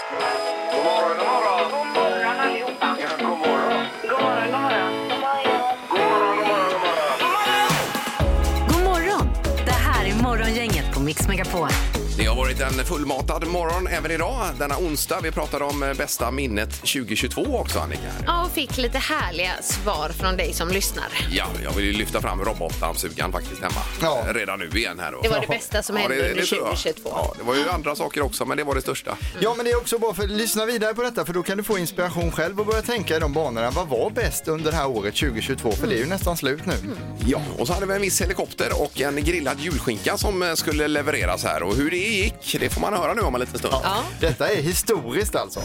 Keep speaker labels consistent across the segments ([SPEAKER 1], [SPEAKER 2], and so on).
[SPEAKER 1] God morgon, god morgon.
[SPEAKER 2] God morgon allihopa.
[SPEAKER 1] Ja, god morgon.
[SPEAKER 2] God morgon, god morgon.
[SPEAKER 1] God morgon, god morgon, god morgon.
[SPEAKER 3] God morgon! Det här är Morgongänget på Mix Megapol.
[SPEAKER 4] Det har varit en fullmatad morgon även idag, denna onsdag. Vi pratar om bästa minnet 2022 också, Annika.
[SPEAKER 5] Ja, och fick lite härliga svar från dig som lyssnar.
[SPEAKER 4] Ja, jag vill ju lyfta fram robotdammsugaren faktiskt hemma.
[SPEAKER 6] Ja.
[SPEAKER 4] Redan nu igen här då.
[SPEAKER 5] Det var det bästa som hände under
[SPEAKER 4] tror jag.
[SPEAKER 5] 2022.
[SPEAKER 4] Ja, det var ju andra saker också, men det var det största.
[SPEAKER 6] Ja, men det är också bra för att lyssna vidare på detta, för då kan du få inspiration själv och börja tänka i de banorna. Vad var bäst under det här året 2022? För det är ju nästan slut nu.
[SPEAKER 4] Ja, och så hade vi en viss helikopter och en grillad julskinka som skulle levereras här. Och hur det gick, det får man höra nu om en liten stund.
[SPEAKER 5] Ja.
[SPEAKER 6] Detta är historiskt alltså.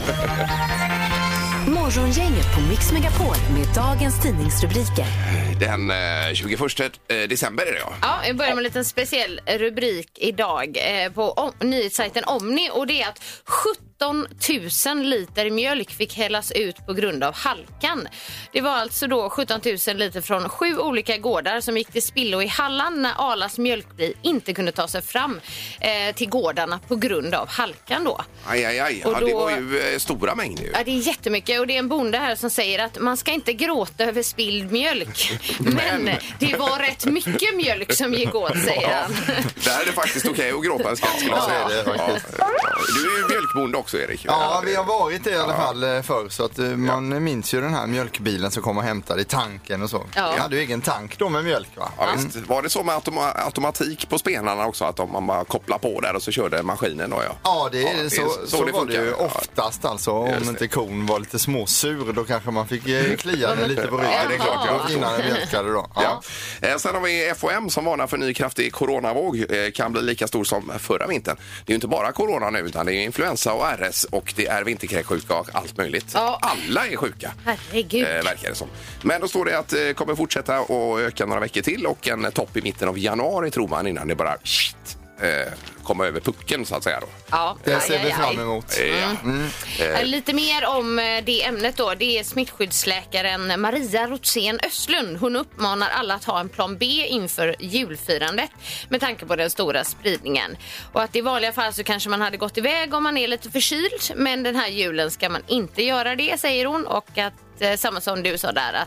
[SPEAKER 3] Morgongänget på Mix Megapol med dagens tidningsrubriker.
[SPEAKER 4] Den 21 december är det, ja.
[SPEAKER 5] Ja, jag börjar med en liten speciell rubrik idag på nyhetssajten Omni, och det är att 17 000 liter mjölk fick hällas ut på grund av halkan. Det var alltså då 17 000 liter från 7 olika gårdar som gick till spillo i Halland när Arlas mjölkbil inte kunde ta sig fram till gårdarna på grund av halkan då.
[SPEAKER 4] Aj. Ja,
[SPEAKER 5] Och
[SPEAKER 4] det var ju stora mängder ju.
[SPEAKER 5] Ja, det är jättemycket, och det är en bonde här som säger att man ska inte gråta över spilld mjölk. Men det var rätt mycket mjölk som gick åt, säger han.
[SPEAKER 4] Det här är faktiskt okej att gråta en skatt, skulle jag säga.
[SPEAKER 6] det faktiskt.
[SPEAKER 4] Du är ju mjölkbonde också, Erik.
[SPEAKER 6] Ja, vi har varit det i alla fall förr, så att man minns ju den här mjölkbilen som kom och hämtade i tanken och så.
[SPEAKER 5] Ja.
[SPEAKER 6] Jag hade ju egen tank då med mjölk, va?
[SPEAKER 4] Ja, visst. Var det så med automatik på spenarna också, att man bara kopplar på där och så körde maskinen då, ja?
[SPEAKER 6] Ja, det är så
[SPEAKER 4] det
[SPEAKER 6] var det
[SPEAKER 4] funkar.
[SPEAKER 6] ju oftast alltså. Om
[SPEAKER 4] Just det.
[SPEAKER 6] inte kon var lite småsur, då kanske man fick klia den lite på ryggen.
[SPEAKER 4] Ja, det är klart, jag förstår.
[SPEAKER 6] Innan den mjölkade då. Ja.
[SPEAKER 4] Sen har vi FOM som varnar för ny kraftig coronavåg. Kan bli lika stor som förra vintern. Det är ju inte bara corona nu, utan det är influensa och RS och det är vinterkräksjuka och allt möjligt.
[SPEAKER 5] Ja.
[SPEAKER 4] Alla är sjuka.
[SPEAKER 5] Herregud.
[SPEAKER 4] Verkar det som. Men då står det att det kommer fortsätta och öka några veckor till och en topp i mitten av januari tror man, innan det bara komma över pucken så att säga då.
[SPEAKER 5] Ja,
[SPEAKER 6] Det ser vi fram emot.
[SPEAKER 5] Lite mer om det ämnet då. Det är smittskyddsläkaren Maria Rotsén Östlund. Hon uppmanar alla att ha en plan B inför julfirandet med tanke på den stora spridningen. Och att i vanliga fall så kanske man hade gått iväg om man är lite förkyld, men den här julen ska man inte göra det, säger hon. Och att samma som du sa där,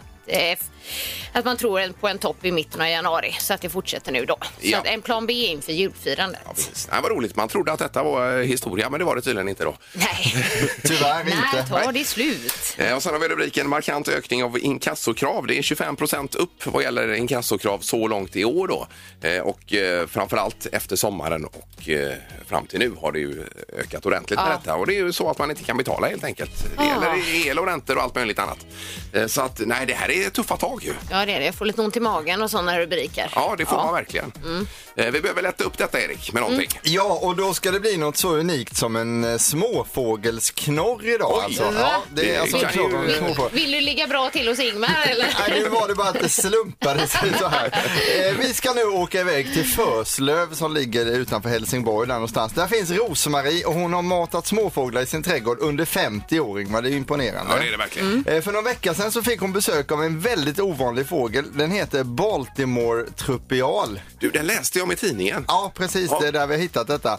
[SPEAKER 5] att man tror på en topp i mitten av januari, så att det fortsätter nu då. Så att en plan B inför julfirandet.
[SPEAKER 4] Ja, precis. Det var roligt. Man trodde att detta var historia, men det var det tydligen inte då.
[SPEAKER 5] Nej.
[SPEAKER 6] Tyvärr
[SPEAKER 5] När
[SPEAKER 6] inte.
[SPEAKER 5] tar det slut?
[SPEAKER 4] Och sen har vi rubriken markant ökning av inkassokrav. Det är 25% upp vad gäller inkassokrav så långt i år då. Och framförallt efter sommaren och fram till nu har det ju ökat ordentligt med detta. Och det är ju så att man inte kan betala helt enkelt. Det gäller el och räntor och allt möjligt annat. Så att nej, det här är tuffa tag ju.
[SPEAKER 5] Ja, det är det. Jag får lite ont i magen och sådana rubriker.
[SPEAKER 4] Ja, det får man verkligen. Vi behöver lätta upp detta, Erik, med någonting.
[SPEAKER 6] Ja, och då ska det bli något så unikt som en småfågelsknorr idag.
[SPEAKER 4] Oj,
[SPEAKER 6] alltså.
[SPEAKER 5] va?
[SPEAKER 6] Ja, det är alltså
[SPEAKER 4] Det
[SPEAKER 6] en
[SPEAKER 4] kan ju-
[SPEAKER 6] knorr av en småfågel.
[SPEAKER 5] Vill du ligga bra till hos Ingmar eller?
[SPEAKER 6] Nej, nu var det bara att det slumpade sig så här. Vi ska nu åka iväg till Förslöv som ligger utanför Helsingborg där någonstans. Där finns Rosmarie och hon har matat småfåglar i sin trädgård under 50 år. Men det är imponerande.
[SPEAKER 4] Ja, det är det verkligen.
[SPEAKER 6] För några veckor sedan så fick hon besök av en väldigt ovanlig fågel. Den heter Baltimore trupial.
[SPEAKER 4] Du, den läste jag om i tidningen.
[SPEAKER 6] Ja, precis. Det är där vi har hittat detta.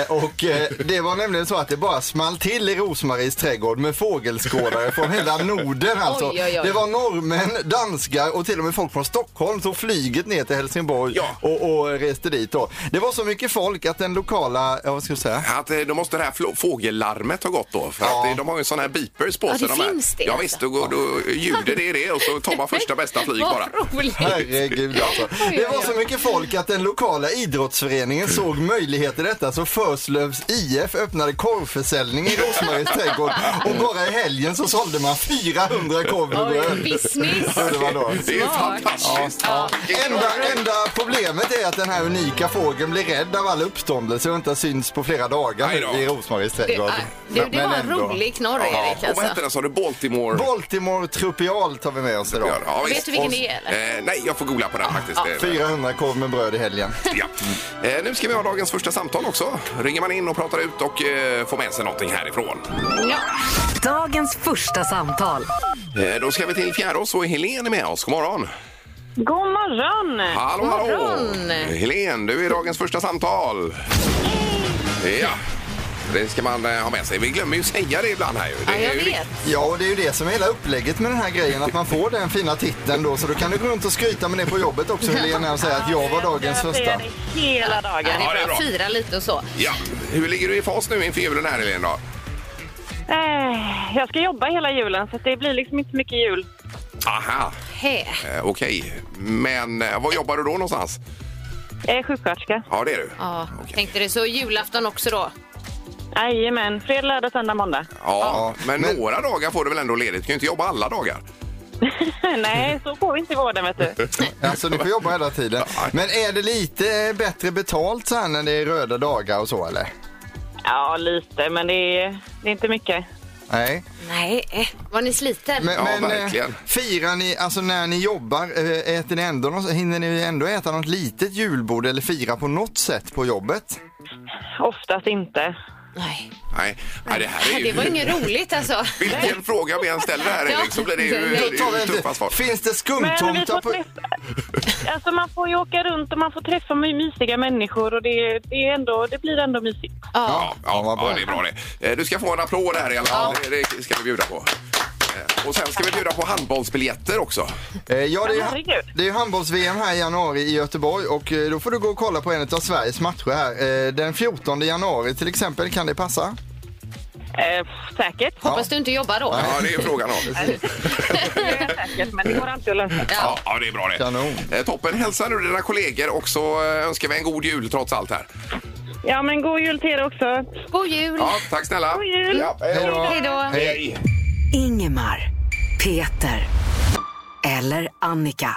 [SPEAKER 6] Det var nämligen så att det bara small till i Rosmaries trädgård med fågelskådare från hela Norden. Alltså.
[SPEAKER 5] Oj, oj, oj.
[SPEAKER 6] Det var norrmän, danskar och till och med folk från Stockholm tog flyget ner till Helsingborg och reste dit. Då. Det var så mycket folk att den lokala, vad ska jag säga?
[SPEAKER 4] Att då måste det här fågellarmet ha gått då. För att de har ju sådana här beepers på
[SPEAKER 5] Ja,
[SPEAKER 4] sig.
[SPEAKER 5] det
[SPEAKER 4] de här.
[SPEAKER 5] finns det,
[SPEAKER 4] Ja
[SPEAKER 5] alltså.
[SPEAKER 4] visst, då ljuder det och så tar man första bästa flyg bara.
[SPEAKER 5] Vad roligt.
[SPEAKER 6] Herregud alltså. Det var så mycket folk att den lokala idrottsföreningen såg möjlighet i detta, så Förslövs IF öppnade korvförsäljning i Rosmaries trädgård och bara i helgen så sålde man 400 korvbröd.
[SPEAKER 5] Business.
[SPEAKER 6] Det var då.
[SPEAKER 4] Det är
[SPEAKER 5] Smart.
[SPEAKER 4] fantastiskt.
[SPEAKER 6] Enda problemet är att den här unika fågeln blir rädd av all uppståndelse och inte syns på flera dagar
[SPEAKER 4] Nej då.
[SPEAKER 6] i Rosmaries trädgård.
[SPEAKER 5] Det var en
[SPEAKER 6] ändå.
[SPEAKER 5] rolig knorr, Erik.
[SPEAKER 4] Och vad
[SPEAKER 5] Alltså.
[SPEAKER 4] heter den, sa du? Baltimore?
[SPEAKER 6] Trupial tar vi med oss idag.
[SPEAKER 4] Ja,
[SPEAKER 5] Vet
[SPEAKER 4] visst.
[SPEAKER 5] du vilken det är, eller?
[SPEAKER 4] Nej, jag får googla på den faktiskt. Det är-
[SPEAKER 6] 400 korv med bröd i helgen.
[SPEAKER 4] Ja. Nu ska vi ha dagens första samtal också. Ringer man in och pratar ut och får med sig någonting härifrån.
[SPEAKER 5] Ja.
[SPEAKER 3] Dagens första samtal.
[SPEAKER 4] Då ska vi till Fjärås och Helene är med oss. God morgon.
[SPEAKER 2] God morgon!
[SPEAKER 4] Hallå,
[SPEAKER 5] morgon.
[SPEAKER 4] Helene, du är dagens första samtal. Ja. Det ska man ha med sig. Vi glömmer ju säga det ibland här ju.
[SPEAKER 5] Ja,
[SPEAKER 4] Det är
[SPEAKER 5] jag
[SPEAKER 4] ju
[SPEAKER 5] vet.
[SPEAKER 4] viktigt.
[SPEAKER 6] Ja, och det är ju det som är hela upplägget med den här grejen, att man får den fina titeln då, så då kan du gå runt och skryta med det på jobbet också, Helena, och säga att jag var dagens
[SPEAKER 2] Jag
[SPEAKER 6] första.
[SPEAKER 2] säger det hela dagen.
[SPEAKER 5] Det
[SPEAKER 4] Ja, det är
[SPEAKER 5] är bra
[SPEAKER 4] bra.
[SPEAKER 5] att fira lite och så.
[SPEAKER 4] Ja. Hur ligger du i fas nu inför julen här, Helena?
[SPEAKER 2] Jag ska jobba hela julen så det blir liksom inte så mycket jul.
[SPEAKER 4] Aha,
[SPEAKER 5] Hej.
[SPEAKER 4] okej. Men vad jobbar du då någonstans?
[SPEAKER 2] Jag är sjuksköterska.
[SPEAKER 4] Ja, det är du.
[SPEAKER 5] Ja,
[SPEAKER 4] Okej.
[SPEAKER 5] tänkte det. Så julafton också då?
[SPEAKER 2] Jajamän, fredag, lördag, söndag, måndag.
[SPEAKER 4] Ja, men några dagar får du väl ändå ledigt? Du kan ju inte jobba alla dagar.
[SPEAKER 2] Nej, så får vi inte i vården, vet du.
[SPEAKER 6] Alltså du får jobba hela tiden. Men är det lite bättre betalt så här när det är röda dagar och så, eller?
[SPEAKER 2] Ja, lite, men det är inte mycket.
[SPEAKER 6] Nej.
[SPEAKER 5] Nej, vad ni sliter.
[SPEAKER 4] Ja, verkligen.
[SPEAKER 6] Firar ni, alltså när ni jobbar, äter ni ändå hinner ni ändå äta något litet julbord eller fira på något sätt på jobbet?
[SPEAKER 2] Oftast inte.
[SPEAKER 5] Nej.
[SPEAKER 4] Nej, det här är ju...
[SPEAKER 5] Det var inget roligt alltså.
[SPEAKER 4] Vilken fråga vi än ställer här, Erik, så blir det ju tuffa svar.
[SPEAKER 6] Finns det
[SPEAKER 2] Men vi
[SPEAKER 6] skumtomtar
[SPEAKER 2] får
[SPEAKER 6] på...
[SPEAKER 2] träffa... Alltså man får ju åka runt och man får träffa mysiga människor och det blir ändå mysigt.
[SPEAKER 4] Ja,
[SPEAKER 6] vad bra.
[SPEAKER 4] det är bra det. Du ska få en applåd här i alla fall. Det ska vi bjuda på. Och sen ska vi bjuda på handbollsbiljetter också.
[SPEAKER 6] Ja,
[SPEAKER 2] Herregud.
[SPEAKER 6] det är ju handbolls-VM här i januari i Göteborg och då får du gå och kolla på en av Sveriges matcher här. Den 14 januari till exempel, kan det passa?
[SPEAKER 2] Säkert.
[SPEAKER 5] Hoppas du inte jobbar då.
[SPEAKER 4] Ja, det är frågan om.
[SPEAKER 2] Säkert, men det går alltid att lösa.
[SPEAKER 4] Ja, det är bra det.
[SPEAKER 6] Kanon.
[SPEAKER 4] Toppen. Hälsa nu dina kollegor och så önskar vi en god jul trots allt här.
[SPEAKER 2] Ja, men god jul till er också.
[SPEAKER 5] God jul.
[SPEAKER 4] Ja, tack snälla.
[SPEAKER 2] God jul.
[SPEAKER 4] Ja,
[SPEAKER 6] Hej då.
[SPEAKER 5] Hej då.
[SPEAKER 4] Hej.
[SPEAKER 3] Ingemar, Peter eller Annika.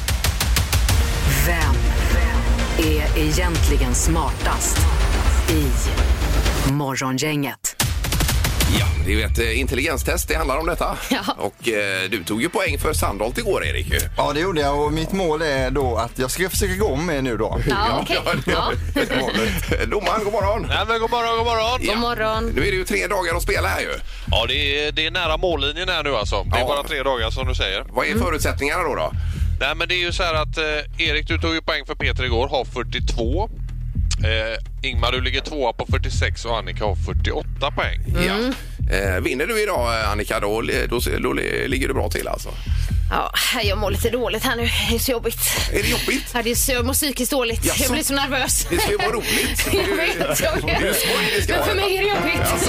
[SPEAKER 3] Vem är egentligen smartast i Morgongänget?
[SPEAKER 4] Ja, det är ju ett intelligenstest det handlar om detta.
[SPEAKER 5] Ja.
[SPEAKER 4] Och du tog ju poäng för Sandholt igår, Erik.
[SPEAKER 6] Ja, det gjorde jag och mitt mål är då att jag ska försöka gå om med nu då.
[SPEAKER 5] Ja, okej. Ja.
[SPEAKER 4] Domaren, god morgon.
[SPEAKER 7] Nej, men god morgon, god morgon.
[SPEAKER 5] God morgon.
[SPEAKER 4] Nu är det ju 3 dagar att spela här ju.
[SPEAKER 7] Ja, det är nära mållinjen här nu alltså. Det är
[SPEAKER 4] Ja.
[SPEAKER 7] bara 3 dagar som du säger.
[SPEAKER 4] Vad är förutsättningarna då?
[SPEAKER 7] Nej, men det är ju så här att Erik, du tog ju poäng för Peter igår, har 42. Ingmar, du ligger 2 på 46 och Annika har 48 poäng.
[SPEAKER 4] Ja. Vinner du idag, Annika, då ligger du bra till alltså.
[SPEAKER 5] Ja, jag mår lite dåligt här nu. Det är så jobbigt.
[SPEAKER 4] Är det jobbigt?
[SPEAKER 5] Ja, det är så psykiskt dåligt.
[SPEAKER 4] Jaså?
[SPEAKER 5] Jag blir så nervös.
[SPEAKER 4] Det ska ju vara roligt.
[SPEAKER 5] Jag vet,
[SPEAKER 4] Det är skoj det ska
[SPEAKER 5] men
[SPEAKER 4] vara.
[SPEAKER 5] för mig är det jobbigt.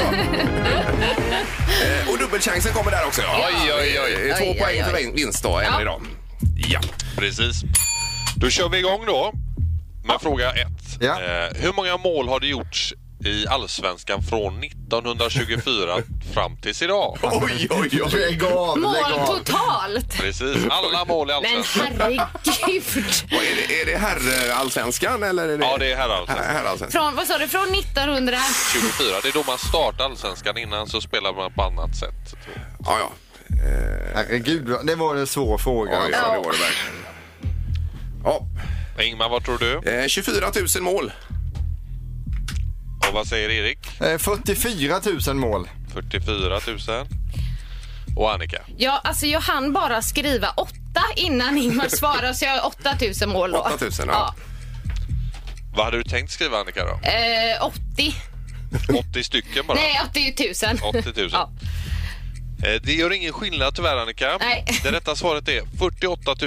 [SPEAKER 4] Och dubbelchansen kommer där också. Ja.
[SPEAKER 7] Oj.
[SPEAKER 4] 2
[SPEAKER 5] Oj,
[SPEAKER 4] poäng
[SPEAKER 5] oj,
[SPEAKER 4] för
[SPEAKER 5] oj.
[SPEAKER 4] vinst då, även
[SPEAKER 5] Ja.
[SPEAKER 4] idag. Ja.
[SPEAKER 7] Precis. Då kör vi igång då med fråga 1.
[SPEAKER 6] Ja.
[SPEAKER 7] Hur många mål har det gjorts i Allsvenskan från 1924 fram tills idag?
[SPEAKER 4] Oj.
[SPEAKER 6] Lägg av,
[SPEAKER 5] Mål
[SPEAKER 6] lägg av.
[SPEAKER 5] totalt.
[SPEAKER 7] Precis, alla mål i
[SPEAKER 5] Men
[SPEAKER 7] Allsvenskan.
[SPEAKER 5] herregud.
[SPEAKER 4] Vad är det herrallsvenskan eller? Är det...
[SPEAKER 7] Ja, det är Allsvenskan.
[SPEAKER 4] Herrallsvenskan.
[SPEAKER 5] Vad sa du? Från 1900?
[SPEAKER 7] 24, det är då man startar Allsvenskan, innan så spelar man på annat sätt.
[SPEAKER 4] Ja.
[SPEAKER 6] Herregud, det var en svår fråga.
[SPEAKER 4] Ja, det var det verkligen. Ja.
[SPEAKER 7] Ingmar, vad tror du?
[SPEAKER 4] 24 000 mål.
[SPEAKER 7] Och vad säger Erik?
[SPEAKER 6] 44 000 mål.
[SPEAKER 7] 44 000. Och Annika?
[SPEAKER 5] Ja, alltså jag hann bara skriva 8 innan Ingmar svarade, så jag har 8000 mål då.
[SPEAKER 4] 8000, ja.
[SPEAKER 7] Vad hade du tänkt skriva, Annika, då?
[SPEAKER 5] 80.
[SPEAKER 7] 80 stycken bara?
[SPEAKER 5] Nej, 80 000.
[SPEAKER 7] 80 000.
[SPEAKER 5] Ja.
[SPEAKER 7] Det gör ingen skillnad tyvärr, Annika.
[SPEAKER 5] Nej.
[SPEAKER 7] Det rätta svaret är 48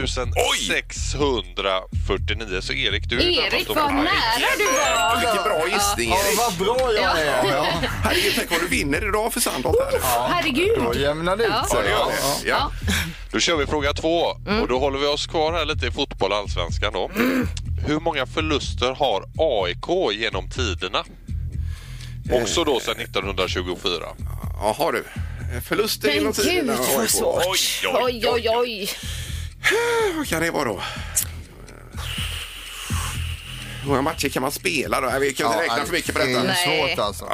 [SPEAKER 7] 649. Så Erik, du är
[SPEAKER 5] Erik, vad nära du var.
[SPEAKER 4] Vilken bra gissning,
[SPEAKER 6] Ja,
[SPEAKER 4] Erik.
[SPEAKER 6] vad bra jag är. Ja.
[SPEAKER 4] Herregud, tänk vad du vinner idag för Sandholt här.
[SPEAKER 5] Herregud.
[SPEAKER 6] Då jämnar det ut
[SPEAKER 5] Ja.
[SPEAKER 6] sig.
[SPEAKER 4] Ja.
[SPEAKER 5] Ja.
[SPEAKER 7] Då kör vi fråga 2. Och då håller vi oss kvar här lite i fotboll, Allsvenskan då. Hur många förluster har AIK genom tiderna? Också då sedan 1924.
[SPEAKER 4] Jaha du. Förluster
[SPEAKER 5] Men
[SPEAKER 4] genom tiden.
[SPEAKER 5] gud, vad svårt. Oj.
[SPEAKER 4] Vad kan det vara då? Hur många matcher kan man spela då? Vi kan inte räkna för mycket på detta.
[SPEAKER 6] Det är
[SPEAKER 5] Nej.
[SPEAKER 6] svårt alltså.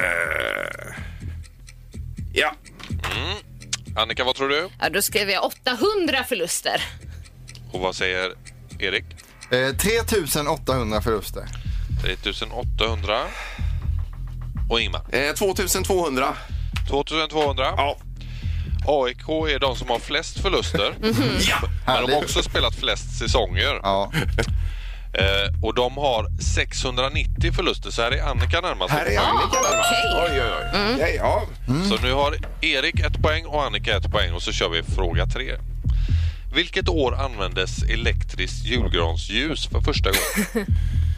[SPEAKER 4] Ja.
[SPEAKER 7] Annika, vad tror du?
[SPEAKER 5] Ja, då skrev jag 800 förluster.
[SPEAKER 7] Och vad säger Erik?
[SPEAKER 6] 3800 förluster.
[SPEAKER 7] 3800. Och Ingmar?
[SPEAKER 4] 2200.
[SPEAKER 7] 2200.
[SPEAKER 4] Ja.
[SPEAKER 7] AIK är de som har flest förluster.
[SPEAKER 4] Ja.
[SPEAKER 7] Men de har också spelat flest säsonger.
[SPEAKER 6] Ja.
[SPEAKER 7] Och de har 690 förluster, så här är Annika närmast.
[SPEAKER 4] Här är Annika närmast.
[SPEAKER 5] okej.
[SPEAKER 4] Oj, oj, oj. Okej, ja.
[SPEAKER 7] Så nu har Erik 1 poäng och Annika 1 poäng och så kör vi fråga 3. Vilket år användes elektriskt julgransljus för första gången?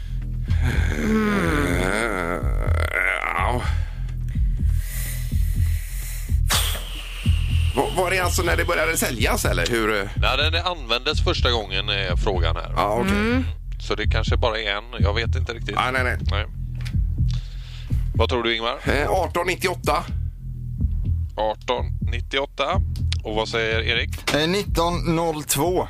[SPEAKER 4] Ja. Var det alltså när det började säljas eller hur?
[SPEAKER 7] När det användes första gången är frågan här.
[SPEAKER 4] Ja, okej.
[SPEAKER 7] Så det kanske bara är en, jag vet inte riktigt.
[SPEAKER 4] Nej.
[SPEAKER 7] Vad tror du, Ingmar?
[SPEAKER 4] 1898.
[SPEAKER 7] 1898. Och vad säger Erik?
[SPEAKER 6] 1902.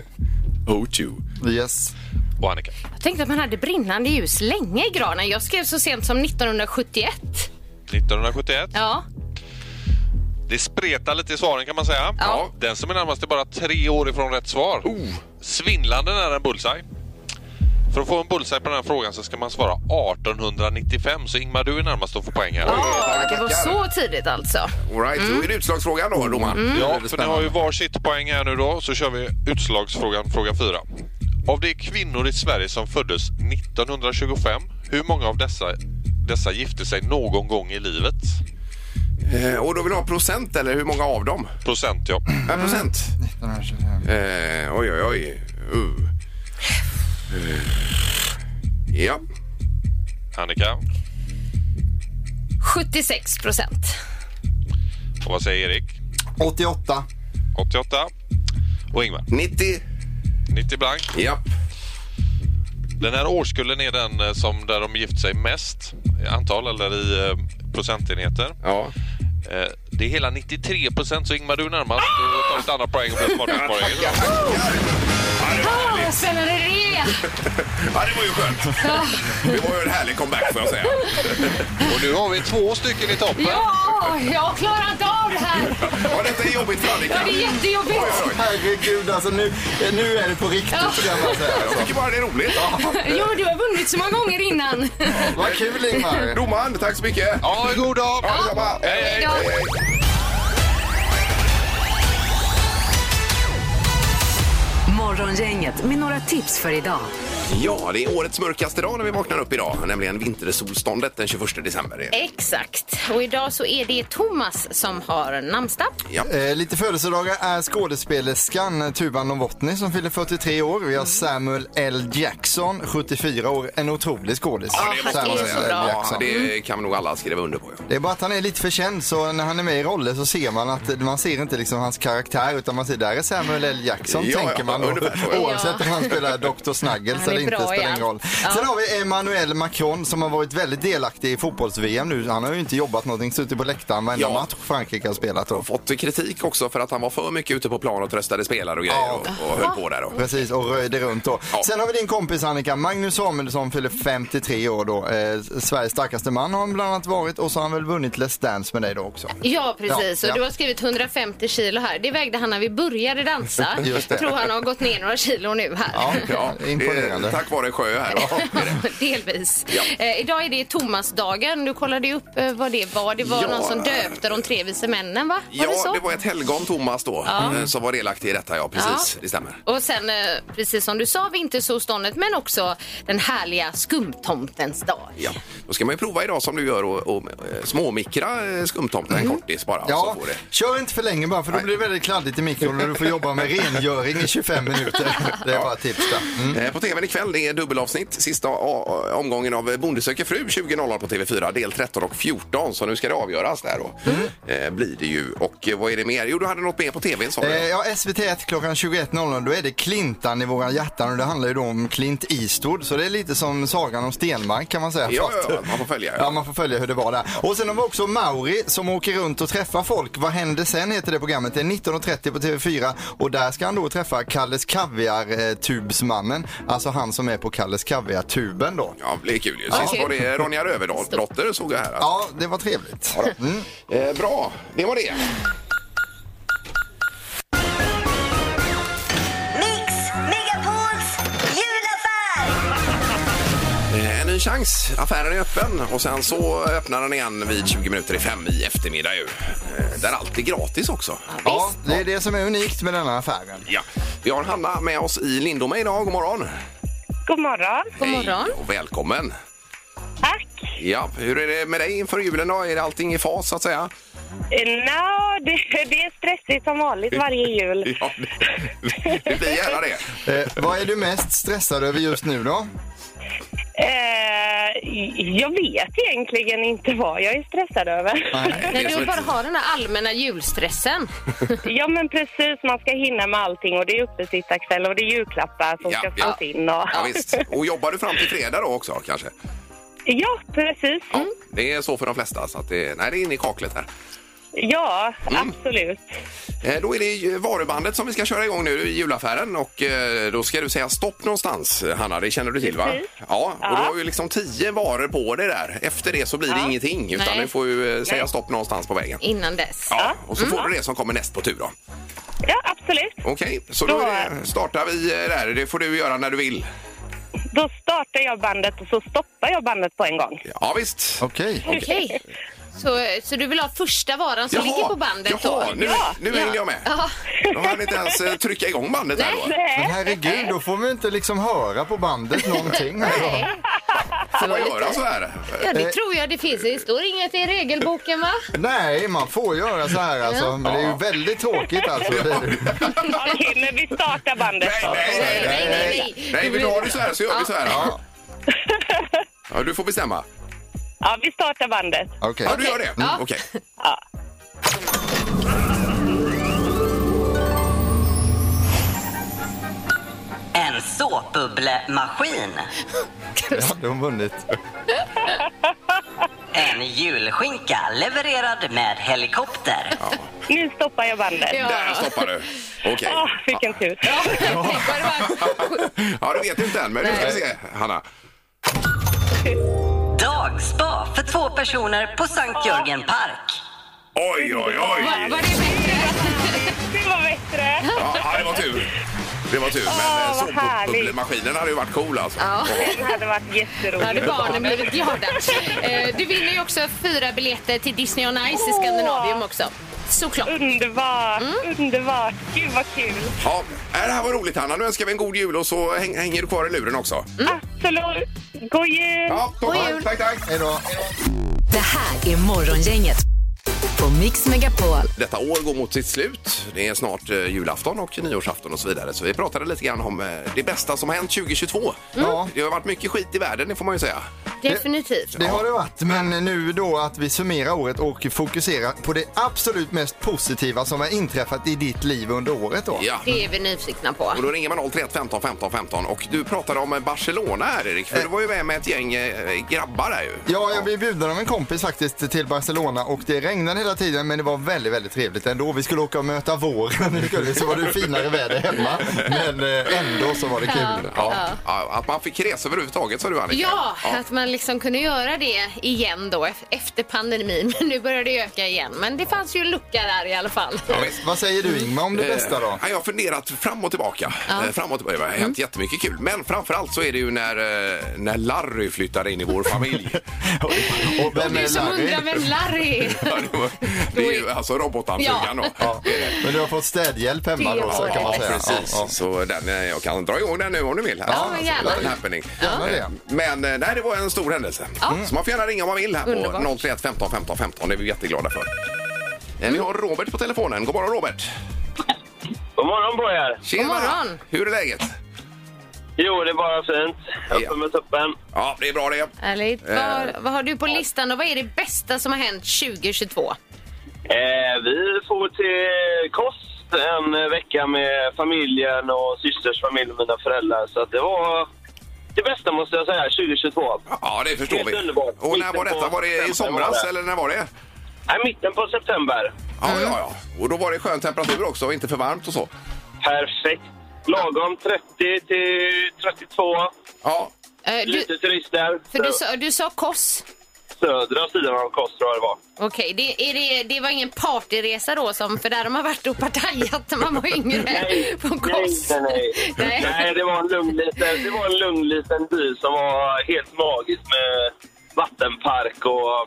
[SPEAKER 6] Yes.
[SPEAKER 7] Och Annika?
[SPEAKER 5] Jag tänkte att man hade brinnande ljus länge i granen. Jag skrev så sent som 1971.
[SPEAKER 7] 1971.
[SPEAKER 5] Ja.
[SPEAKER 7] Det spretar lite i svaren kan man säga.
[SPEAKER 5] Ja.
[SPEAKER 7] Den som är närmast är bara 3 år ifrån rätt svar. Svindlande är en bullseye. För att få en bullseye på den här frågan så ska man svara 1895. Så Ingmar, du är närmast att få poäng här.
[SPEAKER 5] Det var så tidigt alltså.
[SPEAKER 4] All right, då är det utslagsfrågan då, domaren.
[SPEAKER 7] Ja, för ni har ju varsitt poäng här nu då. Så kör vi utslagsfrågan, fråga 4. Av de kvinnor i Sverige som föddes 1925, hur många av dessa gifte sig någon gång i livet?
[SPEAKER 4] Och då vill du ha procent eller hur många av dem?
[SPEAKER 7] Procent, ja.
[SPEAKER 4] Procent?
[SPEAKER 6] 1925.
[SPEAKER 4] Oj. Ja.
[SPEAKER 7] Annika?
[SPEAKER 5] 76%.
[SPEAKER 7] Och vad säger Erik?
[SPEAKER 6] 88.
[SPEAKER 7] 88. Och Ingmar?
[SPEAKER 4] 90.
[SPEAKER 7] 90 blank.
[SPEAKER 4] Ja.
[SPEAKER 7] Den här årskullen är den som där de gift sig mest i antal eller i procentenheter.
[SPEAKER 4] Ja.
[SPEAKER 7] Det är hela 93%, så Ingmar, du är närmast. Du tar ett andra poäng och blir smartast.
[SPEAKER 5] Vad spännande det är!
[SPEAKER 4] Ja, det var ju skönt. Det var ju en härlig comeback får jag säga.
[SPEAKER 7] Och nu har vi 2 stycken i toppen.
[SPEAKER 5] Ja, jag klarar inte av det här.
[SPEAKER 4] Ja, detta är jobbigt för Annika.
[SPEAKER 5] Ja, det är jättejobbigt.
[SPEAKER 4] Oj.
[SPEAKER 6] Herregud, alltså nu är det på riktigt, ska jag bara säga.
[SPEAKER 4] Jag tycker bara det är roligt.
[SPEAKER 5] Jo, du har vunnit så många gånger innan.
[SPEAKER 6] Vad kul, Ingmar.
[SPEAKER 4] Domaren, tack så mycket.
[SPEAKER 7] Ja, god dag!
[SPEAKER 4] Ja, detsamma.
[SPEAKER 5] Hej då.
[SPEAKER 3] Morgongänget med några tips för idag.
[SPEAKER 4] Ja, det är årets mörkaste dag när vi vaknar upp idag, nämligen vintersolståndet den 21 december.
[SPEAKER 5] Exakt. Och idag så är det Thomas som har namnsdag.
[SPEAKER 4] Ja.
[SPEAKER 6] Lite födelsedagar är skådespelerskan Tuva Novotny som fyller 43 år. Vi har Samuel L. Jackson, 74 år. En otrolig skådis.
[SPEAKER 4] Ja, det måste man
[SPEAKER 5] han är
[SPEAKER 4] säga.
[SPEAKER 5] så bra.
[SPEAKER 4] Ja, det kan nog alla skriva under på. Ja.
[SPEAKER 6] Det är bara att han är lite för känd, så när han är med i roller så ser man att man ser inte liksom hans karaktär, utan man ser där är Samuel L. Jackson,
[SPEAKER 4] Ja,
[SPEAKER 6] tänker man då.
[SPEAKER 4] ungefär så, ja.
[SPEAKER 6] Oavsett om han spelar Dr. Snuggles
[SPEAKER 5] Han är
[SPEAKER 6] eller inte,
[SPEAKER 5] bra i
[SPEAKER 6] spelar ingen roll.
[SPEAKER 5] allt.
[SPEAKER 6] Sen har vi Emmanuel Macron som har varit väldigt delaktig i fotbolls-VM nu. Han har ju inte jobbat någonting, suttit på läktaren varenda match Frankrike har spelat då.
[SPEAKER 4] Fått kritik också för att han var för mycket ute på plan och tröstade spelare och grejer och höll på där då.
[SPEAKER 6] Precis, och röjde runt då.
[SPEAKER 4] Ja.
[SPEAKER 6] Sen har vi din kompis Annika, Magnus Samuelsson fyller 53 år då. Sveriges starkaste man har han bland annat varit, och så har han väl vunnit Let's Dance med dig då också.
[SPEAKER 5] Ja, precis.
[SPEAKER 6] Ja,
[SPEAKER 5] Och du har skrivit 150 kilo här. Det vägde han när vi började dansa.
[SPEAKER 6] Just det.
[SPEAKER 5] Jag tror han har gått ner några kilo nu här.
[SPEAKER 6] Ja, imponerande.
[SPEAKER 4] Tack vare sjö här. Ja, det är det.
[SPEAKER 5] Delvis.
[SPEAKER 4] Ja.
[SPEAKER 5] Idag är det Thomasdagen. Du kollade ju upp vad det var. Det var
[SPEAKER 4] Ja.
[SPEAKER 5] någon som döpte de 3 vise männen, va? Var det så?
[SPEAKER 4] Ja, det var ett helgon Thomas då som var delaktig i detta, ja precis,
[SPEAKER 5] Ja.
[SPEAKER 4] det stämmer.
[SPEAKER 5] Och sen, precis som du sa, vintersolståndet, men också den härliga skumtomtens dag.
[SPEAKER 4] Ja, då ska man ju prova idag som du gör och småmikra skumtomten en kortis bara.
[SPEAKER 6] Ja,
[SPEAKER 4] Så får det.
[SPEAKER 6] kör inte för länge bara, för då blir det väldigt kladdigt i mikron och du får jobba med rengöring i 25 minuter. Det är bara ett tips där.
[SPEAKER 4] På tvn ikväll, det är dubbelavsnitt, sista omgången av Bonde söker fru 20.00 på TV4, del 13 och 14, så nu ska det avgöras där då. Blir det ju. Och vad är det mer? Jo, du hade något mer på tvn, sa du.
[SPEAKER 6] Ja, SVT1 klockan 21.00, då är det Clintan i våra hjärtan, och det handlar ju då om Clint Eastwood, så det är lite som sagan om Stenmark kan man säga.
[SPEAKER 4] Ja, man får följa.
[SPEAKER 6] Ja, man får följa hur det var där. Och sen har vi också Mauri som åker runt och träffar folk. Vad händer sen heter det programmet. Det är 19.30 på TV4, och där ska han då träffa Kalles Kaviar-tubsmannen. Alltså han som är på Kalles Kaviar-tuben då.
[SPEAKER 4] Ja, det är kul ju. Sist var det Ronja Rövardotter såg jag här. Alltså.
[SPEAKER 6] Ja, det var trevligt.
[SPEAKER 4] Bra, det var det.
[SPEAKER 1] Mix Megapols julaffär!
[SPEAKER 4] En ny chans. Affären är öppen och sen så öppnar den igen vid 20 minuter i 5 i eftermiddag ju. Där allt är gratis också.
[SPEAKER 6] Ja, det är det som är unikt med denna affären.
[SPEAKER 4] Ja, vi har Hanna med oss i Lindome idag. God morgon.
[SPEAKER 2] God morgon.
[SPEAKER 5] God morgon.
[SPEAKER 4] Hej och välkommen.
[SPEAKER 2] Tack.
[SPEAKER 4] Ja, hur är det med dig inför julen då? Är det allting i fas så att säga?
[SPEAKER 2] Det är stressigt som vanligt varje jul.
[SPEAKER 4] Ja, det blir gärna det.
[SPEAKER 6] Vad är du mest stressad över just nu då?
[SPEAKER 2] Jag vet egentligen inte vad jag är stressad över.
[SPEAKER 5] När du bara har den här allmänna julstressen.
[SPEAKER 2] Ja, men precis. Man ska hinna med allting och det är uppesittarkväll och det är julklappar som ska fås in. Och...
[SPEAKER 4] Ja, visst. Och jobbar du fram till fredag då också kanske?
[SPEAKER 2] Ja, precis.
[SPEAKER 4] Ja, det är så för de flesta. Så att det är inne i kaklet här.
[SPEAKER 2] Ja, absolut.
[SPEAKER 4] Då är det ju varubandet som vi ska köra igång nu i julaffären och då ska du säga stopp någonstans, Hanna, det känner du till va?
[SPEAKER 2] Precis.
[SPEAKER 4] Ja, och du har ju liksom 10 varor på det där. Efter det så blir det ingenting utan
[SPEAKER 5] Nej.
[SPEAKER 4] du får ju säga stopp någonstans på vägen.
[SPEAKER 5] Innan dess.
[SPEAKER 4] Ja, och så får du det som kommer näst på tur då.
[SPEAKER 2] Ja, absolut.
[SPEAKER 4] Okej, så då startar vi där. Det får du göra när du vill.
[SPEAKER 2] Då startar jag bandet och så stoppar jag bandet på en gång.
[SPEAKER 4] Ja, visst.
[SPEAKER 6] Okej.
[SPEAKER 5] Okej. Så du vill ha första varan som ligger på bandet
[SPEAKER 4] Jaha,
[SPEAKER 5] då?
[SPEAKER 4] nu hänger jag med.
[SPEAKER 5] Ja.
[SPEAKER 4] Då har han inte ens trycka igång bandet här då.
[SPEAKER 6] Men herregud, då får vi inte liksom höra på bandet någonting.
[SPEAKER 5] Nej.
[SPEAKER 4] Får man göra så här?
[SPEAKER 5] Ja, det tror jag det finns. Det står inget i regelboken, va?
[SPEAKER 6] Nej, man får göra så här alltså. Men det är ju väldigt tråkigt alltså.
[SPEAKER 2] Okej, men vi startar bandet.
[SPEAKER 4] Nej, vill du ha det så här så gör vi så här. Ja, du får bestämma.
[SPEAKER 2] Ja, vi startar bandet.
[SPEAKER 6] Okej.
[SPEAKER 4] Ja, du gör det?
[SPEAKER 5] Ja.
[SPEAKER 4] Okej.
[SPEAKER 2] Ja.
[SPEAKER 8] En såpbubblemaskin.
[SPEAKER 6] Ja, de har vunnit.
[SPEAKER 8] En julskinka levererad med helikopter.
[SPEAKER 2] Nu stoppar jag bandet.
[SPEAKER 5] Ja.
[SPEAKER 4] Där stoppar du. Okej.
[SPEAKER 2] Vilken tur.
[SPEAKER 4] Ja, det vet du inte än, men du ska se, Hanna.
[SPEAKER 8] Dagspa för 2 personer på Sankt Jörgen Park.
[SPEAKER 4] Oj.
[SPEAKER 5] Var det bättre?
[SPEAKER 2] Det var bättre.
[SPEAKER 4] Ja, det var tur. Det var tur, men
[SPEAKER 2] vad härligt.
[SPEAKER 4] såpbubblemaskinen hade ju varit cool alltså.
[SPEAKER 5] Ja.
[SPEAKER 2] Den hade varit jätterolig.
[SPEAKER 5] Hade barnen blivit glada. Du vinner ju också 4 biljetter till Disney on Ice i Skandinavium också. Såklart.
[SPEAKER 2] Underbart. Gud vad kul.
[SPEAKER 4] Ja, det här var roligt Hanna. Nu önskar vi en god jul och så hänger du kvar i luren också.
[SPEAKER 2] Absolut. God jul.
[SPEAKER 4] Ja,
[SPEAKER 5] God jul.
[SPEAKER 4] tack.
[SPEAKER 6] Hej då.
[SPEAKER 3] Det här är Morgongänget på Mix Megapol.
[SPEAKER 4] Detta år går mot sitt slut. Det är snart julafton och nyårsafton och så vidare. Så vi pratade lite grann om det bästa som har hänt 2022.
[SPEAKER 6] Ja.
[SPEAKER 4] Det har varit mycket skit i världen, det får man ju säga.
[SPEAKER 5] Definitivt.
[SPEAKER 6] Det har det varit, men nu då att vi summerar året och fokuserar på det absolut mest positiva som har inträffat i ditt liv under året då.
[SPEAKER 4] Ja.
[SPEAKER 5] Det är vi nyfikna på.
[SPEAKER 4] Och då ringer man 031 15 15 15 och du pratade om Barcelona här Erik, för du var ju med ett gäng grabbar där ju.
[SPEAKER 6] Ja, jag blev bjuden av en kompis faktiskt till Barcelona och det regnade hela tiden men det var väldigt, väldigt trevligt ändå. Vi skulle åka och möta våren, så var det finare väder hemma, men ändå så var det kul.
[SPEAKER 4] Ja. Att man fick resa överhuvudtaget, sa du Annika.
[SPEAKER 5] Ja, att man liksom kunde göra det igen då efter pandemin. Men nu börjar det öka igen. Men det fanns ju en lucka där i alla fall.
[SPEAKER 4] Ja, visst.
[SPEAKER 6] Vad säger du Ingmar om det bästa då?
[SPEAKER 4] Jag har funderat fram och tillbaka. Fram och tillbaka. Det har hänt jättemycket kul. Men framförallt så är det ju när Larry flyttade in i vår familj.
[SPEAKER 6] Och vem
[SPEAKER 5] Du
[SPEAKER 6] är
[SPEAKER 5] som
[SPEAKER 6] Larry?
[SPEAKER 5] undrar vem Larry är.
[SPEAKER 4] Det är ju alltså robotdammsugaren då.
[SPEAKER 6] Ja, men du har fått städhjälp hemma då, så kan man säga.
[SPEAKER 4] Precis,
[SPEAKER 6] Ja,
[SPEAKER 4] så jag kan dra igång den nu om du vill.
[SPEAKER 5] Ja, gärna.
[SPEAKER 4] En happening.
[SPEAKER 6] Gärna det.
[SPEAKER 4] Men nej, det var en stor händelse. Så man får gärna ringa om man vill här
[SPEAKER 5] Underbart.
[SPEAKER 4] på 031 15 15 15. Det är vi jätteglada för. Vi har Robert på telefonen. God morgon Robert.
[SPEAKER 9] God morgon på er.
[SPEAKER 4] Tjena.
[SPEAKER 5] God morgon.
[SPEAKER 4] Hur är läget?
[SPEAKER 9] Jo, det är bara fint. Uppe med tuppen.
[SPEAKER 4] Ja, det är bra det.
[SPEAKER 5] Härligt. Vad har du på listan och vad är det bästa som har hänt 2022?
[SPEAKER 9] Vi får till kost en vecka med familjen och systers familj och mina föräldrar. Så att det var det bästa måste jag säga 2022.
[SPEAKER 4] Ja, det förstår
[SPEAKER 9] Helt
[SPEAKER 4] vi.
[SPEAKER 9] underbart.
[SPEAKER 4] Och när var detta? Var det i somras eller när var det?
[SPEAKER 9] Nej, mitten på september.
[SPEAKER 4] Ja. Och då var det skön temperatur också och inte för varmt och så.
[SPEAKER 9] Perfekt. Lagom 30 till 32.
[SPEAKER 4] Ja.
[SPEAKER 9] Lite turister.
[SPEAKER 5] För du sa Kos.
[SPEAKER 9] Södra sidan av Kos tror jag det var.
[SPEAKER 5] Okej, det var ingen partyresa då för där har man varit och partajat när man var yngre på Kos.
[SPEAKER 9] Nej, det var en lugn liten by som var helt magisk med vattenpark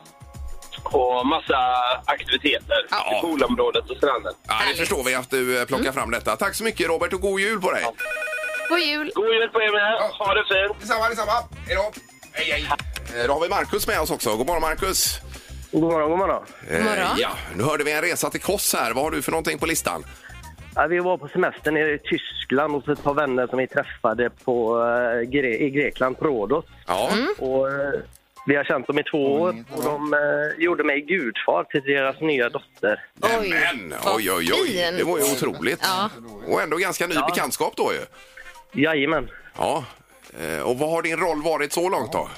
[SPEAKER 9] och massa aktiviteter i poolområdet och stranden.
[SPEAKER 4] Ja, det förstår vi att du plockar fram detta. Tack så mycket Robert och god jul på dig.
[SPEAKER 5] God jul!
[SPEAKER 9] God jul på er med. Ha det fint.
[SPEAKER 4] Detsamma. Hej då. Hej. Då har vi Marcus med oss också. God morgon, Marcus.
[SPEAKER 9] God morgon.
[SPEAKER 5] God morgon.
[SPEAKER 4] Ja, nu hörde vi en resa till Kos här. Vad har du för någonting på listan?
[SPEAKER 9] Ja, vi var på semester nere i Tyskland och så ett par vänner som vi träffade i Grekland, på Rhodos.
[SPEAKER 4] Ja.
[SPEAKER 9] Och vi har känt dem i 2 år och de gjorde mig gudfar till deras nya dotter.
[SPEAKER 4] Oj. Det var ju otroligt.
[SPEAKER 5] Ja.
[SPEAKER 4] Och ändå ganska ny bekantskap då ju.
[SPEAKER 9] Jajamän.
[SPEAKER 4] Ja. Och vad har din roll varit så långt då?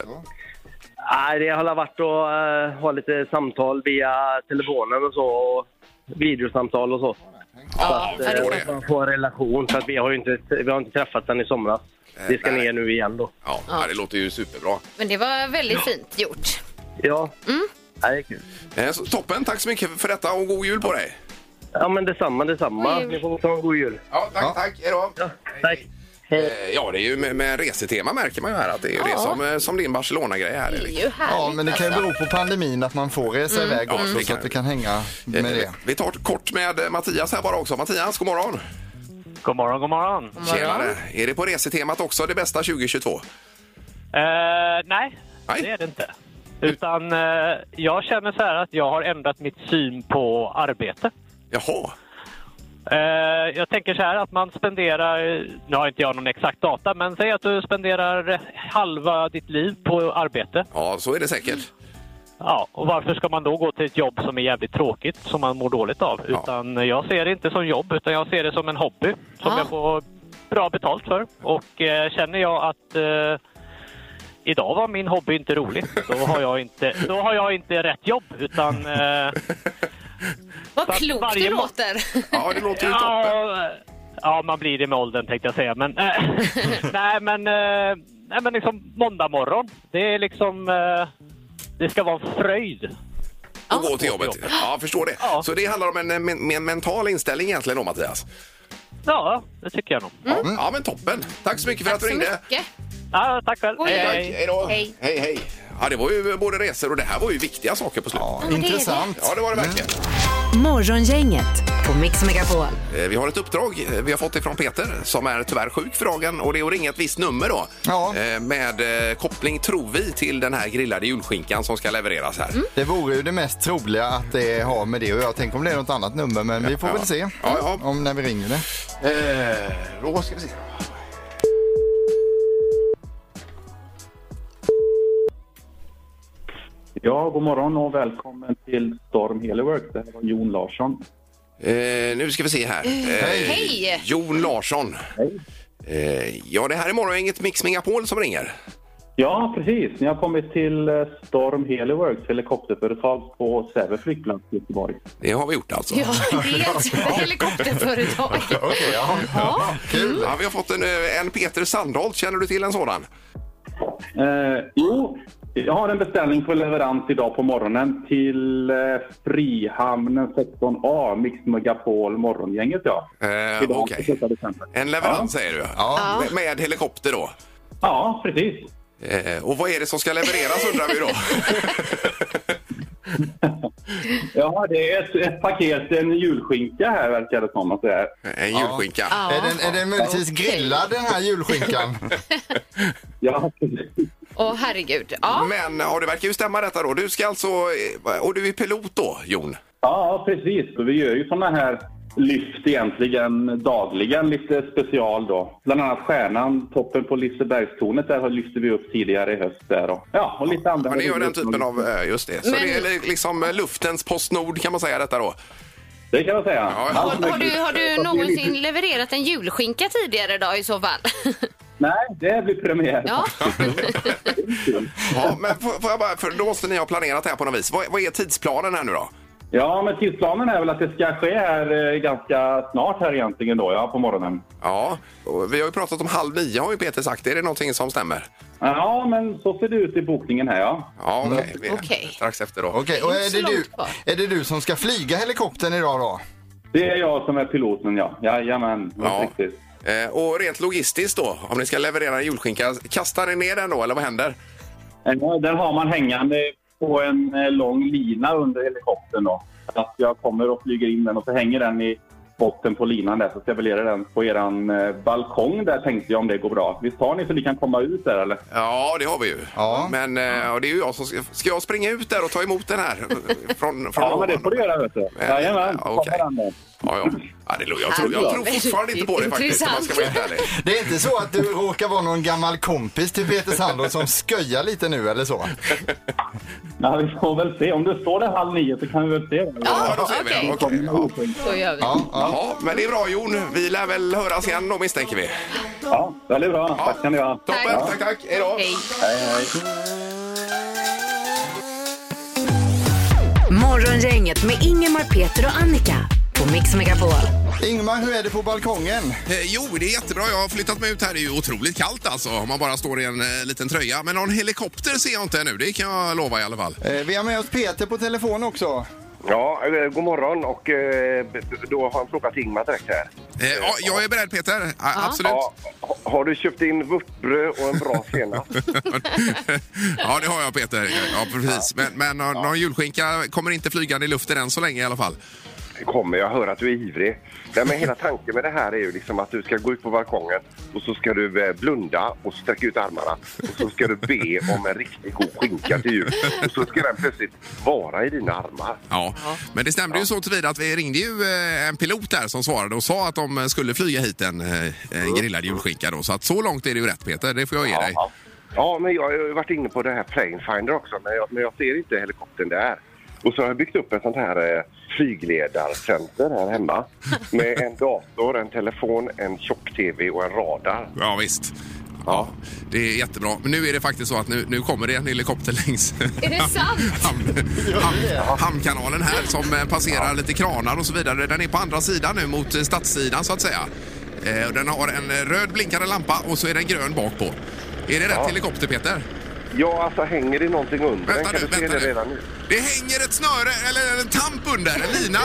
[SPEAKER 9] Nej, det har varit att ha lite samtal via telefonen och så, och videosamtal och så.
[SPEAKER 5] Ja,
[SPEAKER 9] Så att få en relation, för att vi har inte träffats sedan i somras. Vi ska ner nu igen då.
[SPEAKER 4] Ja, det låter ju superbra.
[SPEAKER 5] Men det var väldigt fint gjort.
[SPEAKER 9] Ja, det är kul.
[SPEAKER 4] Så, toppen, tack så mycket för detta och god jul på dig.
[SPEAKER 9] Ja, men detsamma. Ni får ta en god jul.
[SPEAKER 4] Ja, tack. Hej då.
[SPEAKER 9] Ja, tack.
[SPEAKER 4] Ja, det är ju med resetema märker man ju här att det är ju det som din Barcelona-grej här.
[SPEAKER 5] Det är ju härligt.
[SPEAKER 6] Ja, men det kan ju bero på pandemin att man får resa iväg också,
[SPEAKER 4] det
[SPEAKER 6] så att vi kan hänga med det.
[SPEAKER 4] Vi tar kort med Mattias här bara också. Mattias, god morgon.
[SPEAKER 9] God morgon.
[SPEAKER 4] Tjenare. Är det på resetemat också det bästa 2022?
[SPEAKER 9] Nej, det är det inte. Utan jag känner så här att jag har ändrat mitt syn på arbete.
[SPEAKER 4] Jaha.
[SPEAKER 9] Jag tänker så här att man spenderar, nu har inte jag någon exakt data, men säg att du spenderar halva ditt liv på arbete.
[SPEAKER 4] Ja, så är det säkert.
[SPEAKER 9] Ja, och varför ska man då gå till ett jobb som är jävligt tråkigt, som man mår dåligt av?
[SPEAKER 4] Ja.
[SPEAKER 9] Utan jag ser det inte som jobb, utan jag ser det som en hobby som jag får bra betalt för. Och känner jag att idag var min hobby inte rolig, då har jag inte rätt jobb, utan...
[SPEAKER 5] Vad klokt det låter.
[SPEAKER 4] Ja, det låter ju toppen.
[SPEAKER 9] Ja, man blir det med åldern tänkte jag säga. Men, nej, men liksom måndag morgon. Det är liksom... det ska vara en fröjd.
[SPEAKER 4] Och gå till jobbet. Ja, förstår det. Ja. Så det handlar om en mental inställning egentligen då, Mattias?
[SPEAKER 9] Ja, det tycker jag nog.
[SPEAKER 4] Ja, men toppen. Tack så mycket för att du ringde.
[SPEAKER 9] Ja, tack själv.
[SPEAKER 4] Hej då. Hej. Ja, det var ju både resor och det här var ju viktiga saker på slutet.
[SPEAKER 6] Ja, intressant.
[SPEAKER 4] Ja, det var det verkligen.
[SPEAKER 3] Morgongänget på Mix Megapol.
[SPEAKER 4] Vi har ett uppdrag vi har fått ifrån Peter som är tyvärr sjuk för dagen, och det är att ringa ett visst nummer då.
[SPEAKER 6] Ja.
[SPEAKER 4] Med koppling, tror vi, till den här grillade julskinkan som ska levereras här.
[SPEAKER 6] Det vore ju det mest troliga att det har med det, och jag tänker om det är något annat nummer, men vi får väl se om när vi ringer det.
[SPEAKER 4] Då ska vi se.
[SPEAKER 10] Ja, god morgon och välkommen till Storm Heliworks. Det här var Jon Larsson.
[SPEAKER 4] Nu ska vi se här.
[SPEAKER 5] Hej!
[SPEAKER 4] Jon Larsson.
[SPEAKER 10] Hej.
[SPEAKER 4] Ja, det här är morgon, inget Mix Megapol som ringer.
[SPEAKER 10] Ja, precis. Ni har kommit till Storm Heliworks, helikopterföretag på Säve flygplats i Göteborg.
[SPEAKER 4] Det har vi gjort alltså.
[SPEAKER 5] Ja, det är ett helikopterföretag.
[SPEAKER 6] Okej, ja. Kul.
[SPEAKER 4] Ja, vi har fått en Peter Sandholt. Känner du till en sådan?
[SPEAKER 10] Jo, jag har en beställning på leverans idag på morgonen till Frihamnen 16A, Mix Megapol morgongänget, ja.
[SPEAKER 4] Okej. En leverans säger du?
[SPEAKER 6] Ja.
[SPEAKER 4] Med helikopter då?
[SPEAKER 10] Ja, precis.
[SPEAKER 4] Och vad är det som ska levereras undrar vi då?
[SPEAKER 10] Ja, det är ett paket, en julskinka här verkar det som att det är.
[SPEAKER 4] En julskinka.
[SPEAKER 5] Ja.
[SPEAKER 6] Är den möjligtvis grillad, den här julskinkan?
[SPEAKER 10] Ja,
[SPEAKER 5] Åh, herregud. Ja.
[SPEAKER 4] Men det verkar ju stämma detta då. Du ska alltså, och du är pilot då, Jon?
[SPEAKER 10] Ja, precis. Och vi gör ju såna här lyft egentligen dagligen, lite special då. Bland annat stjärnan, toppen på Lisebergstornet, där lyfte vi upp tidigare i höst där. Och lite andra.
[SPEAKER 4] Ja, ni gör den typen av, just det. Så det är liksom luftens Postnord kan man säga detta då?
[SPEAKER 10] Det kan man säga.
[SPEAKER 4] Ja.
[SPEAKER 5] Har du någonsin levererat en julskinka tidigare då i så fall?
[SPEAKER 10] Nej, det blir premiär.
[SPEAKER 5] Ja.
[SPEAKER 4] Ja, men får jag bara, för då måste ni ha planerat det här på något vis. Vad är tidsplanen här nu då?
[SPEAKER 10] Ja, men tidsplanen är väl att det ska ske här ganska snart här egentligen då, ja, på morgonen.
[SPEAKER 4] Ja, och vi har ju pratat om 8:30 har ju Peter sagt. Är det någonting som stämmer?
[SPEAKER 10] Ja, men så ser det ut i bokningen här, ja.
[SPEAKER 4] Ja, okej.
[SPEAKER 5] Okej.
[SPEAKER 4] Strax efter då.
[SPEAKER 6] Okej, och är det du som ska flyga helikoptern idag då?
[SPEAKER 10] Det är jag som är piloten, ja. Jajamän,
[SPEAKER 4] Ja.
[SPEAKER 10] riktigt.
[SPEAKER 4] Och rent logistiskt då, om ni ska leverera en julskinka, kastar ni ner den då, eller vad händer?
[SPEAKER 10] Den har man hängande på en lång lina under helikoptern då. Att jag kommer och flyger in den och så hänger den i botten på linan där, så ska jag väl göra den på eran balkong där, tänkte jag, om det går bra. Visst har ni så ni kan komma ut där, eller?
[SPEAKER 4] Ja, det har vi ju.
[SPEAKER 6] Ja.
[SPEAKER 4] Men och det är ju jag som ska jag springa ut där och ta emot den här från
[SPEAKER 10] Ja, men det får du göra, vet du. Jajamän,
[SPEAKER 4] okej. Ja, jag tror fortfarande inte på det faktiskt, om man ska vara helt ärlig.
[SPEAKER 6] Det är inte så att du råkar vara någon gammal kompis till Peter Sandholt som sköjar lite nu, eller så?
[SPEAKER 10] Ja, vi får väl se. Om du står där 8:30 så kan vi väl se.
[SPEAKER 4] Ja, då ser vi. Okej.
[SPEAKER 5] Så gör vi.
[SPEAKER 4] Ja, men det är bra, Jon. Vi lär väl höras igen då, misstänker vi.
[SPEAKER 10] Ja, väldigt bra.
[SPEAKER 4] Ja.
[SPEAKER 10] Tack kan ni ha.
[SPEAKER 4] Toppen, tack. Hej då.
[SPEAKER 5] Hej.
[SPEAKER 10] Hej.
[SPEAKER 3] Morgongänget med Ingemar, Peter och Annika på Mix Megapol.
[SPEAKER 6] Ingmar, hur är det på balkongen?
[SPEAKER 4] Jo, det är jättebra. Jag har flyttat mig ut här. Det är ju otroligt kallt alltså, om man bara står i en liten tröja. Men någon helikopter ser jag inte nu, det kan jag lova i alla fall.
[SPEAKER 6] Vi har med oss Peter på telefon också.
[SPEAKER 11] Ja, god morgon, och då har jag en fråga till Ingmar direkt här.
[SPEAKER 4] Ja, jag är beredd, Peter. Absolut.
[SPEAKER 11] Ja, har du köpt in vörtbröd och en bra senap?
[SPEAKER 4] Ja, det har jag, Peter. Ja, precis. Men någon julskinka kommer inte flygande i luften än så länge i alla fall.
[SPEAKER 11] Det kommer, jag hör att du är ivrig. Nej, men hela tanken med det här är ju liksom att du ska gå ut på balkongen och så ska du blunda och sträcka ut armarna och så ska du be om en riktigt god skinka till jul och så ska den plötsligt vara i dina armar.
[SPEAKER 4] Ja, men det stämde ju så tillvida att vi ringde ju en pilot där som svarade och sa att de skulle flyga hit en grillad julskinka då. Så att så långt är det ju rätt, Peter, det får jag ge dig.
[SPEAKER 11] Ja, men jag har ju varit inne på det här Plane Finder också, men jag ser inte helikoptern där. Och så har jag byggt upp ett sånt här flygledarcenter här hemma med en dator, en telefon, en tjock-tv och en radar.
[SPEAKER 4] Ja, visst. Ja, det är jättebra. Men nu är det faktiskt så att nu kommer det en helikopter längs
[SPEAKER 5] Är det sant?
[SPEAKER 4] hamnkanalen här som passerar lite kranar och så vidare. Den är på andra sidan nu mot stadssidan så att säga. Den har en röd blinkande lampa och så är den grön bak på. Är det rätt helikopter, Peter?
[SPEAKER 11] Ja, alltså hänger det någonting under den? Kan du se det redan nu?
[SPEAKER 4] Det hänger ett snöre eller en tamp under, en lina.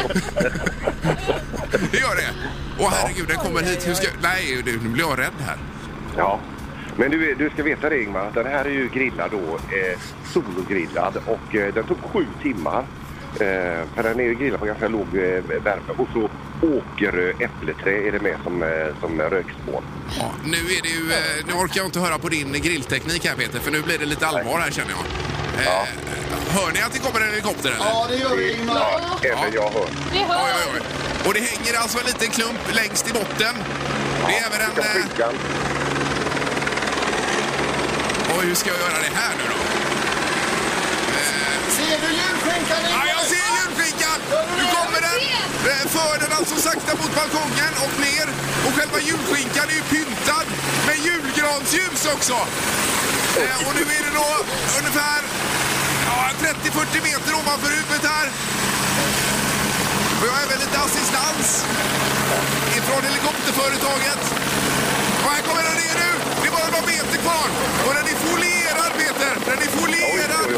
[SPEAKER 4] Det gör det. Åh herregud, den kommer hit. Nej, nu blir jag rädd här.
[SPEAKER 11] Ja, men du ska veta det, Ingmar. Den här är ju grillad då, sologrillad, och den tog 7 timmar. För den är ju grillad på ganska låg värme. Och så åker äppleträ är det med som rökspån.
[SPEAKER 4] Ja, nu är det ju, nu orkar jag inte höra på din grillteknik här, Peter, för nu blir det lite allvar här, känner jag. Hör ni att det kommer en helikopter eller?
[SPEAKER 6] Ja, det gör vi, Ingmar.
[SPEAKER 11] Ja, även jag hör.
[SPEAKER 4] Oj. Och det hänger alltså en liten klump längst i botten. Det är även en... Och hur ska jag göra det här nu då?
[SPEAKER 6] Ser du julskinkan?
[SPEAKER 4] Ja, jag ser julskinkan! Nu kommer den! För den alltså sakta mot balkongen och ner. Och själva julskinkan är ju pyntad med julgransljus också. Och nu är det då ungefär 30-40 meter ovanför huvudet här. Och jag har även lite assistans ifrån helikopterföretaget. Och här kommer den ner nu. Det är bara några meter kvar. Och den är folierad, Peter. Den är folierad.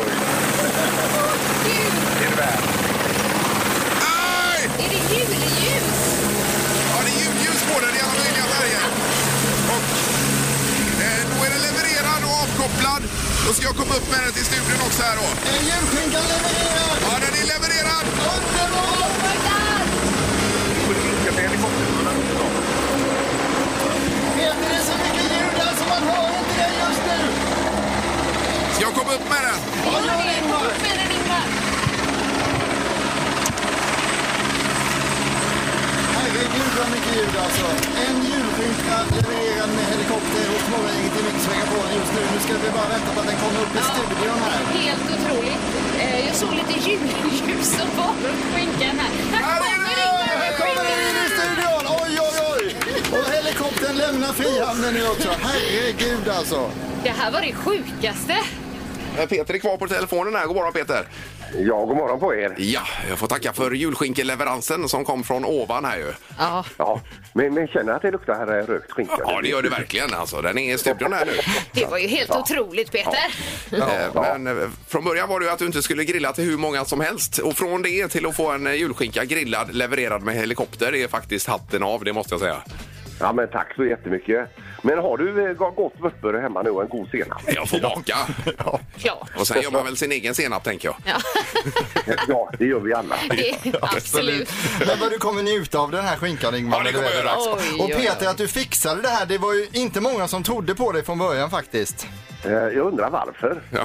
[SPEAKER 11] Det är det värt.
[SPEAKER 4] Nej!
[SPEAKER 5] Är det julljus?
[SPEAKER 4] Ja, det är julljus på den i alla möjliga färger. Och då är den levererad och avkopplad. Då ska jag komma upp med den till studion också här då.
[SPEAKER 6] Är julskinkan levererad?
[SPEAKER 4] Ja, den är levererad.
[SPEAKER 6] Underbart! Peter, det är så mycket ljud där så man hör inte det just nu.
[SPEAKER 4] Ska jag komma upp med den?
[SPEAKER 6] Ja, gör det, Ingmar. Herregud vad mycket ljud alltså. En julskinka levererad med helikopter hos morgongänget i Mix Megapol just nu. Nu ska vi bara vänta på att den kommer upp i studion här.
[SPEAKER 5] Helt otroligt. Jag såg lite julljus och var runt skinkan här.
[SPEAKER 6] Här kommer den in i studion! Oj, oj, oj! Och helikoptern lämnar frihamnen nu också. Herregud alltså.
[SPEAKER 5] Det här var det sjukaste.
[SPEAKER 4] Peter är kvar på telefonen här. God morgon, Peter.
[SPEAKER 11] Ja, god morgon på er.
[SPEAKER 4] Ja, jag får tacka för julskinkeleveransen som kom från ovan här ju.
[SPEAKER 11] Ja, men känner att det luktar här rökt skinka?
[SPEAKER 4] Ja, det gör det verkligen alltså. Den är i studion här nu.
[SPEAKER 5] Det var ju helt otroligt, Peter.
[SPEAKER 4] Men från början var det ju att du inte skulle grilla till hur många som helst. Och från det till att få en julskinka grillad levererad med helikopter är faktiskt hatten av, det måste jag säga.
[SPEAKER 11] Ja, men tack så jättemycket. Men har du gott vörtbröd hemma nu och en god senap?
[SPEAKER 4] Jag får baka.
[SPEAKER 5] Klart.
[SPEAKER 4] Och sen gör man väl sin egen senap, tänker jag.
[SPEAKER 11] Ja, det gör vi alla.
[SPEAKER 5] Absolut.
[SPEAKER 6] Men vad du kommer njuta av den här skinkan, Ingmar.
[SPEAKER 4] Ja, det kommer jag göra.
[SPEAKER 6] Och Peter, att du fixade det här, det var ju inte många som trodde på dig från början faktiskt.
[SPEAKER 11] Jag undrar varför.
[SPEAKER 6] Ja.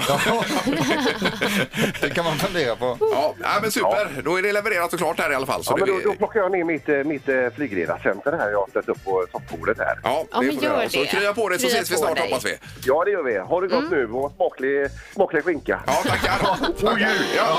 [SPEAKER 6] Det kan man fundera på.
[SPEAKER 4] Ja, men super. Då är det levererat och klart här i alla fall. Så
[SPEAKER 11] Ja, men då plockar jag ner mitt flygledarcenter här jag har ställt upp på soffbordet här.
[SPEAKER 4] Ja,
[SPEAKER 5] Ja, men
[SPEAKER 4] får vi
[SPEAKER 5] gör
[SPEAKER 4] göra. Så
[SPEAKER 5] det.
[SPEAKER 4] krya på det så
[SPEAKER 5] Krya
[SPEAKER 4] ses vi
[SPEAKER 5] på
[SPEAKER 4] snart,
[SPEAKER 5] dig.
[SPEAKER 4] hoppas vi.
[SPEAKER 11] Ja, det gör vi. Har det gått nu och smaklig skinka.
[SPEAKER 4] Ja, tackar. God jul. Ja,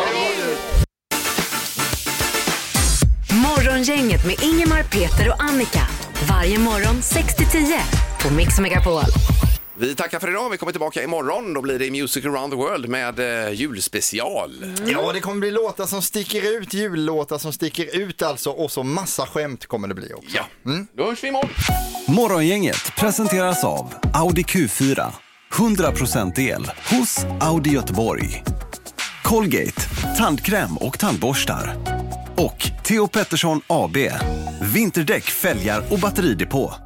[SPEAKER 3] Morgongänget med Ingemar, Peter och Annika. Varje morgon 6-10 på Mix Megapol.
[SPEAKER 4] vi tackar för idag. Vi kommer tillbaka imorgon. Då blir det Music Around the World med julspecial.
[SPEAKER 6] Ja, det kommer bli låtar som sticker ut, jullåtar som sticker ut alltså, och så massa skämt kommer det bli också.
[SPEAKER 4] Ja, då hörs vi imorgon.
[SPEAKER 12] Morgongänget presenteras av Audi Q4. 100% el hos Audi Göteborg. Colgate, tandkräm och tandborstar. Och Theo Pettersson AB. Vinterdäck, fälgar och batteridepå.